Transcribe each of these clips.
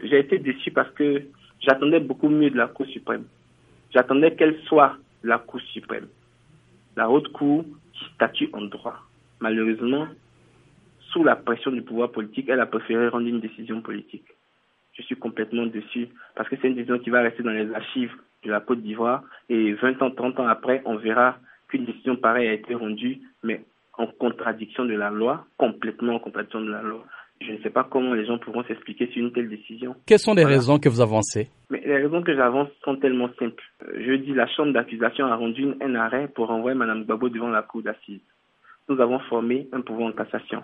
j'ai été déçu parce que j'attendais beaucoup mieux de la Cour suprême. J'attendais qu'elle soit la Cour suprême, la haute cour qui statue en droit. Malheureusement, sous la pression du pouvoir politique, elle a préféré rendre une décision politique. Je suis complètement déçu parce que c'est une décision qui va rester dans les archives de la Côte d'Ivoire et 20 ans, 30 ans après, on verra qu'une décision pareille a été rendue, mais en contradiction de la loi, complètement en contradiction de la loi. Je ne sais pas comment les gens pourront s'expliquer sur une telle décision. Quelles sont les raisons que vous avancez? Mais les raisons que j'avance sont tellement simples. Je dis la chambre d'accusation a rendu un arrêt pour renvoyer Mme Gbagbo devant la cour d'assises. Nous avons formé un pouvoir en cassation.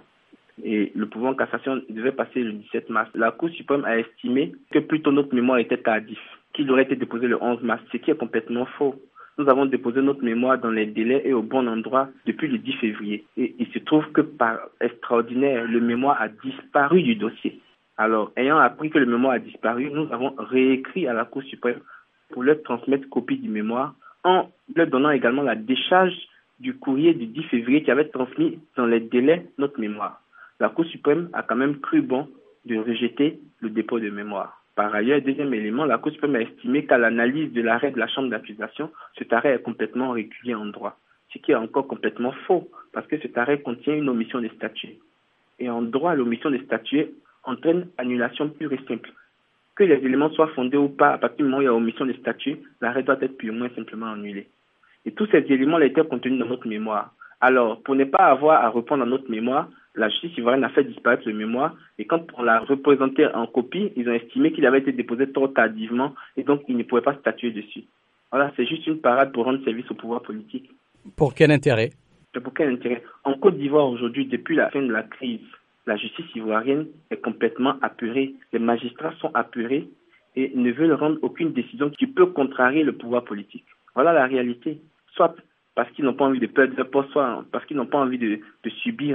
Et le pouvoir en cassation devait passer le 17 mars. La Cour suprême a estimé que plutôt notre mémoire était tardif, qu'il aurait été déposé le 11 mars, ce qui est complètement faux. Nous avons déposé notre mémoire dans les délais et au bon endroit depuis le 10 février. Et il se trouve que par extraordinaire, le mémoire a disparu du dossier. Alors, ayant appris que le mémoire a disparu, nous avons réécrit à la Cour suprême pour leur transmettre copie du mémoire en leur donnant également la décharge du courrier du 10 février qui avait transmis dans les délais notre mémoire. La Cour suprême a quand même cru bon de rejeter le dépôt de mémoire. Par ailleurs, deuxième élément, la Cour suprême a estimé qu'à l'analyse de l'arrêt de la chambre d'accusation, cet arrêt est complètement régulier en droit, ce qui est encore complètement faux, parce que cet arrêt contient une omission de statuer. Et en droit, l'omission de statuer entraîne annulation pure et simple. Que les éléments soient fondés ou pas, à partir du moment où il y a omission de statuer, l'arrêt doit être purement et simplement annulé. Et tous ces éléments étaient contenus dans notre mémoire. Alors, pour ne pas avoir à reprendre dans notre mémoire, la justice ivoirienne a fait disparaître le mémoire et quand on l'a représenté en copie, ils ont estimé qu'il avait été déposé trop tardivement et donc ils ne pouvaient pas statuer dessus. Voilà, c'est juste une parade pour rendre service au pouvoir politique. Pour quel intérêt? Pour quel intérêt? En Côte d'Ivoire aujourd'hui, depuis la fin de la crise, la justice ivoirienne est complètement apeurée. Les magistrats sont apeurés et ne veulent rendre aucune décision qui peut contrarier le pouvoir politique. Voilà la réalité. Soit parce qu'ils n'ont pas envie de perdre leur poste, soit parce qu'ils n'ont pas envie de subir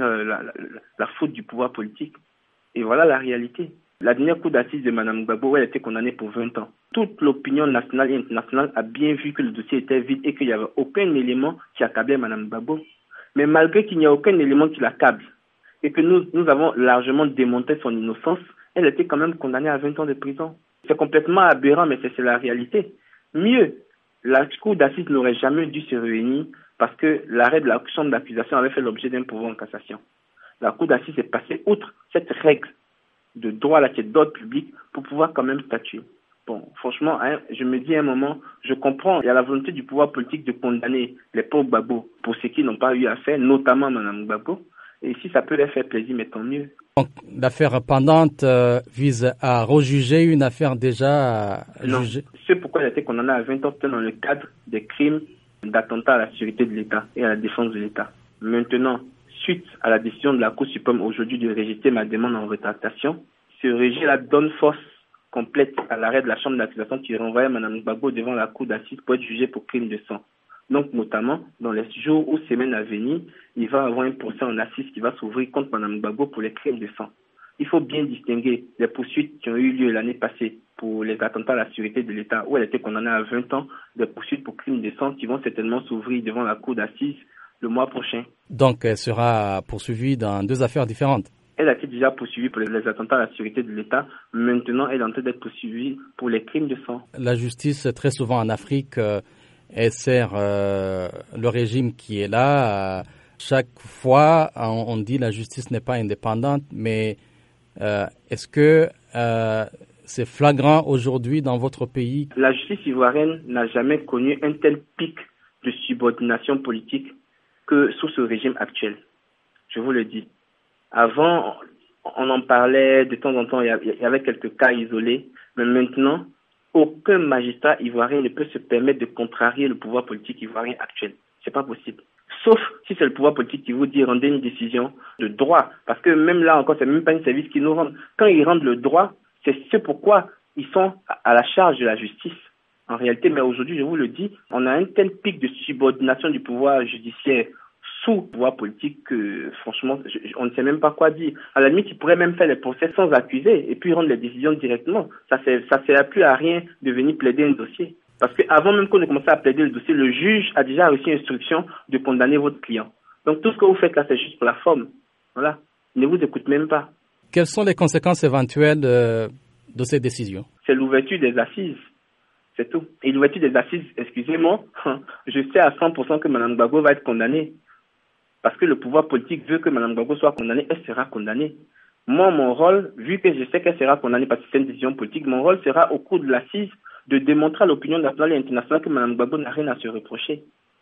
la faute du pouvoir politique. Et voilà la réalité. La dernière cour d'assises de Mme Gbagbo, elle a été condamnée pour 20 ans. Toute l'opinion nationale et internationale a bien vu que le dossier était vide et qu'il n'y avait aucun élément qui accablait Mme Gbagbo. Mais malgré qu'il n'y a aucun élément qui l'accable et que nous avons largement démontré son innocence, elle était quand même condamnée à 20 ans de prison. C'est complètement aberrant, mais c'est la réalité. Mieux, la cour d'assises n'aurait jamais dû se réunir parce que l'arrêt de la chambre d'accusation avait fait l'objet d'un pouvoir en cassation. La cour d'assises est passée outre cette règle de droit là qui est d'ordre public pour pouvoir quand même statuer. Bon, franchement, je me dis à un moment, je comprends, il y a la volonté du pouvoir politique de condamner les pauvres Gbagbo pour ce qu'ils n'ont pas eu à faire, notamment Mme Gbagbo. Et si ça peut leur faire plaisir, mais tant mieux. Donc, l'affaire pendante vise à rejuger une affaire déjà jugée. C'est pourquoi elle a été condamnée à 20 ans dans le cadre des crimes d'attentat à la sécurité de l'État et à la défense de l'État. Maintenant, suite à la décision de la Cour suprême aujourd'hui de rejeter ma demande en rétractation, ce rejet-là donne force complète à l'arrêt de la chambre d'accusation qui renvoyait Mme Gbagbo devant la Cour d'assises pour être jugée pour crime de sang. Donc, notamment, dans les jours ou semaines à venir, il va y avoir un procès en assises qui va s'ouvrir contre Mme Gbagbo pour les crimes de sang. Il faut bien distinguer les poursuites qui ont eu lieu l'année passée pour les attentats à la sécurité de l'État, où elle était condamnée à 20 ans, des poursuites pour crimes de sang qui vont certainement s'ouvrir devant la Cour d'assises le mois prochain. Donc, elle sera poursuivie dans deux affaires différentes. Elle a été déjà poursuivie pour les attentats à la sécurité de l'État. Maintenant, elle est en train d'être poursuivie pour les crimes de sang. La justice, très souvent en Afrique, elle sert le régime qui est là. Chaque fois, on dit la justice n'est pas indépendante, mais est-ce que c'est flagrant aujourd'hui dans votre pays? La justice ivoirienne n'a jamais connu un tel pic de subordination politique que sous ce régime actuel. Je vous le dis. Avant, on en parlait de temps en temps, il y avait quelques cas isolés, mais maintenant, aucun magistrat ivoirien ne peut se permettre de contrarier le pouvoir politique ivoirien actuel. C'est pas possible. Sauf si c'est le pouvoir politique qui vous dit rendez une décision de droit. Parce que même là encore, c'est même pas un service qu'ils nous rendent. Quand ils rendent le droit, c'est ce pourquoi ils sont à la charge de la justice. En réalité, mais aujourd'hui, je vous le dis, on a un tel pic de subordination du pouvoir judiciaire sous le pouvoir politique que, franchement, on ne sait même pas quoi dire. À la limite, ils pourraient même faire les procès sans accuser et puis rendre les décisions directement. Ça sert plus à rien de venir plaider un dossier. Parce qu'avant même qu'on ait commencé à plaider le dossier, le juge a déjà reçu instruction de condamner votre client. Donc tout ce que vous faites là, c'est juste pour la forme. Voilà. Il ne vous écoute même pas. Quelles sont les conséquences éventuelles de ces décisions? C'est l'ouverture des assises. C'est tout. Et l'ouverture des assises, excusez-moi, je sais à 100% que Mme Gbagbo va être condamnée. Parce que le pouvoir politique veut que Mme Gbagbo soit condamnée, elle sera condamnée. Moi, mon rôle, vu que je sais qu'elle sera condamnée parce que c'est une décision politique, mon rôle sera au cours de l'assise de démontrer à l'opinion nationale et internationale que Mme Gbagbo n'a rien à se reprocher.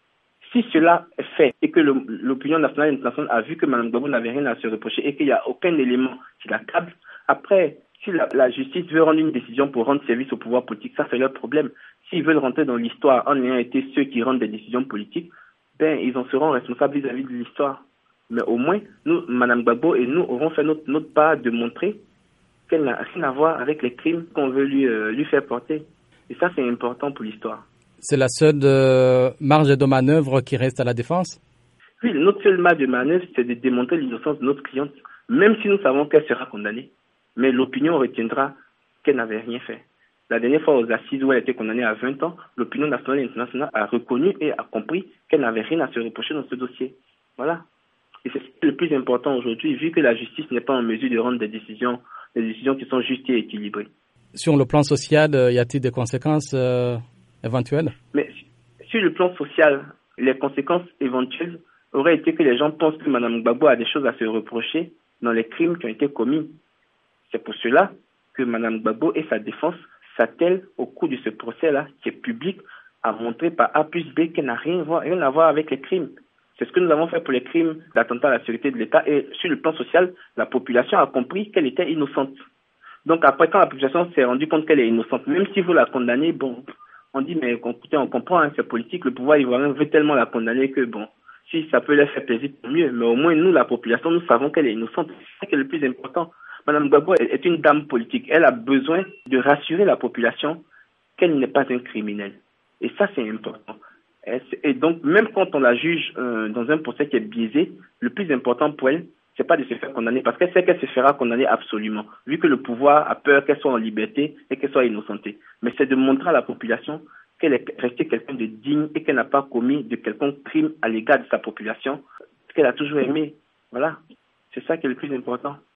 Si cela est fait et que l'opinion nationale et internationale a vu que Mme Gbagbo n'avait rien à se reprocher et qu'il n'y a aucun élément qui l'accable, après, si la justice veut rendre une décision pour rendre service au pouvoir politique, ça c'est leur problème. S'ils veulent rentrer dans l'histoire en ayant été ceux qui rendent des décisions politiques, ben ils en seront responsables vis-à-vis de l'histoire. Mais au moins, nous, Mme Gbagbo et nous aurons fait notre part de montrer qu'elle n'a rien à voir avec les crimes qu'on veut lui faire porter. Et ça, c'est important pour l'histoire. C'est la seule marge de manœuvre qui reste à la défense? Oui, notre seule marge de manœuvre, c'est de démontrer l'innocence de notre cliente, même si nous savons qu'elle sera condamnée. Mais l'opinion retiendra qu'elle n'avait rien fait. La dernière fois aux assises où elle était condamnée à 20 ans, l'opinion nationale et internationale a reconnu et a compris qu'elle n'avait rien à se reprocher dans ce dossier. Voilà. Et c'est le plus important aujourd'hui, vu que la justice n'est pas en mesure de rendre des décisions qui sont justes et équilibrées. Sur le plan social, y a-t-il des conséquences éventuelles? Mais sur le plan social, les conséquences éventuelles auraient été que les gens pensent que Mme Gbagbo a des choses à se reprocher dans les crimes qui ont été commis. C'est pour cela que Mme Gbagbo et sa défense s'attellent au cours de ce procès-là, qui est public, à montrer par A plus B qu'elle n'a rien à voir avec les crimes. C'est ce que nous avons fait pour les crimes d'attentat à la sécurité de l'État. Et sur le plan social, la population a compris qu'elle était innocente. Donc après, quand la population s'est rendue compte qu'elle est innocente, même si vous la condamnez, bon, on dit, mais écoutez, on comprend, hein, c'est politique, le pouvoir ivoirien veut tellement la condamner que, bon, si ça peut leur faire plaisir, tant mieux. Mais au moins, nous, la population, nous savons qu'elle est innocente. C'est ça qui est le plus important. Mme Gbagbo est une dame politique. Elle a besoin de rassurer la population qu'elle n'est pas un criminel. Et ça, c'est important. Et donc, même quand on la juge dans un procès qui est biaisé, le plus important pour elle, c'est pas de se faire condamner, parce qu'elle sait qu'elle se fera condamner absolument, vu que le pouvoir a peur qu'elle soit en liberté et qu'elle soit innocentée. Mais c'est de montrer à la population qu'elle est restée quelqu'un de digne et qu'elle n'a pas commis de quelconque crime à l'égard de sa population, qu'elle a toujours aimé. Voilà. C'est ça qui est le plus important.